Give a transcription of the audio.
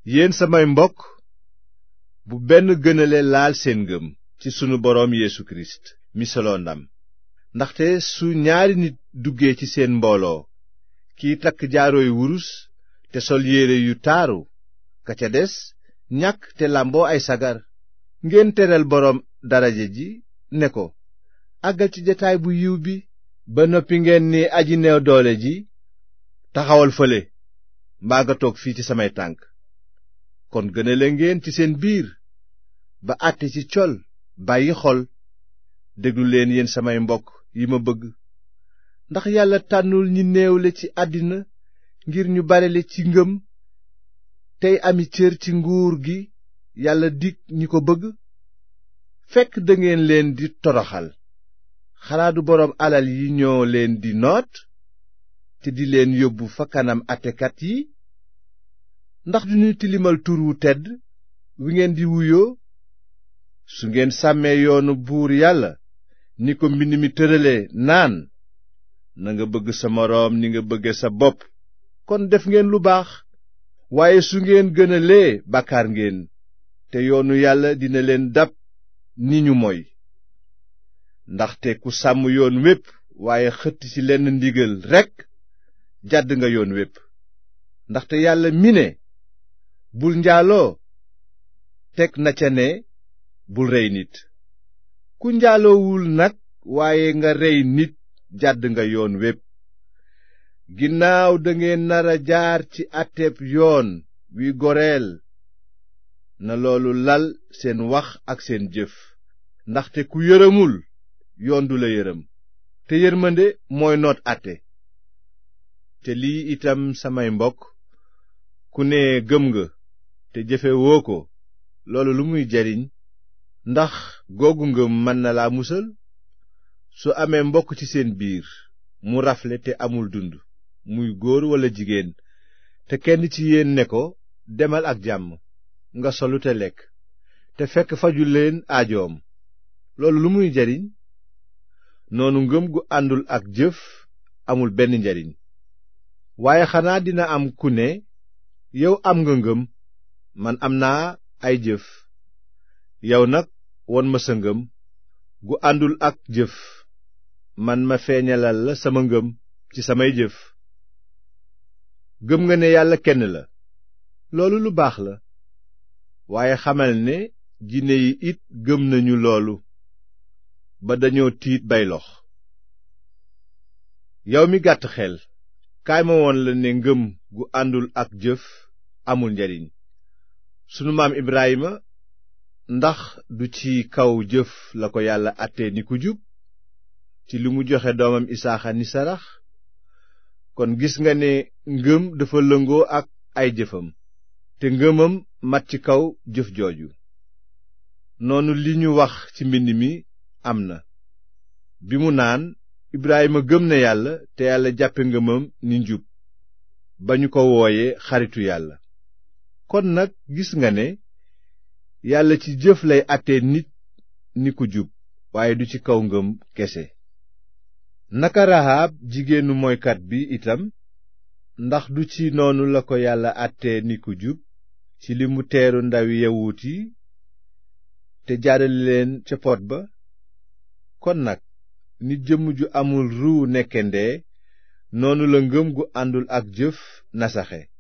yéen samay mbokk, bu benn gënale laal seen ngëm ci sunu boroom Yeesu Kirist mi solo ndam. ndaxte su ñaari nit duggee ci seen mbooloo, kiy takk jaarooy wurus te sol yére yu taaru, ka ca des ñàkk te làmboo ay sagar, ngeen teral boroom daraja ji ne ko, àggal ci jataay bu yiw bi, ba noppi ngeen ni aji néew doole ji, taxawal fële, mbaa nga toog fii ci samay tànk. kon gënale ngeen ci seen biir, ba àtte ci col bàyyi xol. déglu leen yéen samay mbokk yi ma bëgg, ndax yàlla tànnul ñi néewle ci àddina ngir ñu barele ci ngëm tey ami cër ci nguur gi yàlla dig ñi ko bëgg. fekk dangeen leen di toroxal, xanaa du boroom alal yi ñoo leen di noot te di leen yóbbu fa kanam àttekat yi? ndax duñu tilimal tur wu tedd wi ngeen di wuyoo? su ngeen sàmmee yoonu buur yàlla ni ko mbind mi tërale naan, nanga bëgg sa moroom ni nga bëgge sa bopp, kon def ngeen lu baax. waaye su ngeen gënalee, bàkkaar ngeen, te yoonu yàlla dina leen dab ni ñu moy. ndaxte ku sàmm yoon wépp waaye xëtt ci lenn ndigal rekk, jàdd nga yoon wépp. ndaxte yàlla mi ne, bul njaaloo, teg na ca ne, bul rey nit. ku njaaloowul nag waaye nga rey nit, jàdd nga yoon wépp. ginnaaw dangeen nara jaar ci àtteb yoon wi goreel, na loolu lal seen wax ak seen jëf. ndaxte ku yërëmul, yoon du la yërëm, te yërmande mooy noot àtte. te lii itam samay mbokk, ku ne gëm nga te jëfe woo ko, loolu lu muy jariñ? ndax googu ngëm mën na laa musal? su amee mbokk ci seen biir mu rafle te amul dund, muy góor walla jigéen, te kenn ci yéen ne ko, demal ak jàmm, nga solu te lekk, te fekk faju leen aajoom, loolu lu muy jariñ? noonu ngëm gu àndul ak jëf amul benn njariñ. waaye xanaa dina am ku ne, yow am nga ngëm, man am naa ay jëf. yow nag won ma sa ngëm gu àndul ak jëf, man ma feeñalal la sama ngëm ci samay jëf. gëm nga ne yàlla kenn la, loolu lu baax la. waaye xamal ne jinne yi it gëm nañu loolu, ba dañoo tiit bay lox. yow mi gàtt xel, kaay ma woon la ne ngëm gu àndul ak jëf amul njariñ. sunu maam Ibrahima, ndax du ci kaw jëf la ko yàlla àttee ni ku jub, ci li mu joxe doomam Isaaxa ni sarax? kon gis nga ne ngëm dafa lëngoo ak ay jëfam, te ngëmam mat ci kaw jëf jooju. noonu li ñu wax ci mbind mi am na, bi mu naan, Ibrahima gëm na yàlla te yàlla jàppe ngëmam ni njub, ba ñu ko wooye xaritu yàlla. kon nag gis nga ne yàlla ci jëf lay àttee nit ni ku jub, waaye du ci kaw ngëm kese. naka Rahab jigéenu moykat bi itam, ndax du ci noonu la ko yàlla àttee ni ku jub, ci li mu teeru ndawi yawut yi te jaarale leen ca pot ba? kon nag ni jëmm ju amul ruu nekke ndee, noonu la ngëm gu àndul ak jëf nasaxe.